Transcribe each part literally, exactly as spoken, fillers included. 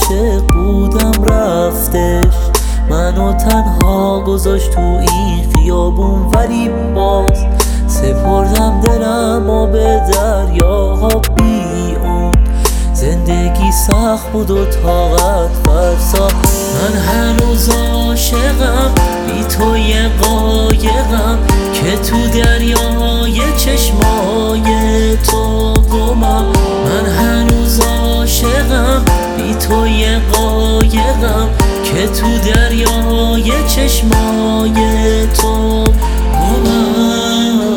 عاشق بودم رفتش، منو تنها گذاشت تو این خیابون. ولی باز سپردم دلمو به دریاها بی اون. زندگی سخت بود و طاقت فرسا، من هنوز عاشقم، بی تو یه قایقم که تو دریای چشمای تو گمم. من هنوز عاشقم، بی تو یه قایقم که تو دریای چشمای تو گمم.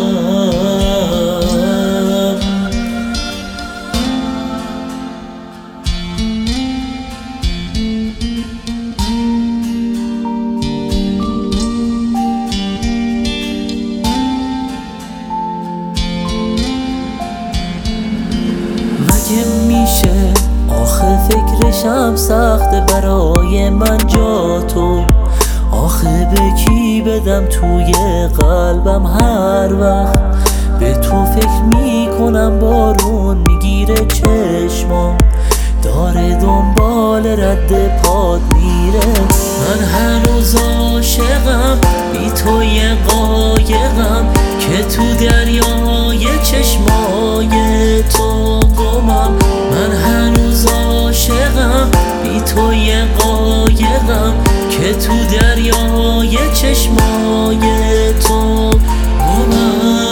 مگه میشه آخه فکرشم سخته برای من جا تو؟ آخه به کی بدم توی قلبم هر وقت به تو فکر میکنم؟ بارون میگیره چشمام، داره دنبال رد پات میره. من هنوز عاشقم، بی تو یه قایقم که تو دریای چشمای تو گمم. من هنوز عاشقم، بی تو یه قایقم که تو دریای چشمای تو گمم.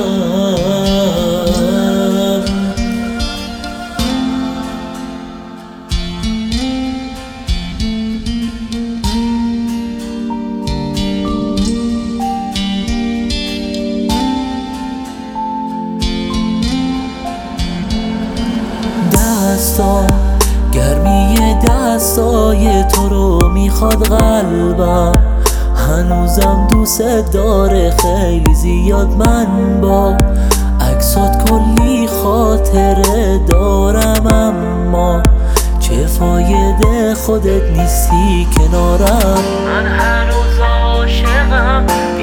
دستا گرمی دستای تو رو میخواد قلبم، هنوزم دوست داره خیلی زیاد. من با عکسات کلی خاطره دارم، اما چه فایده خودت نیستی کنارم. من هنوز عاشقم،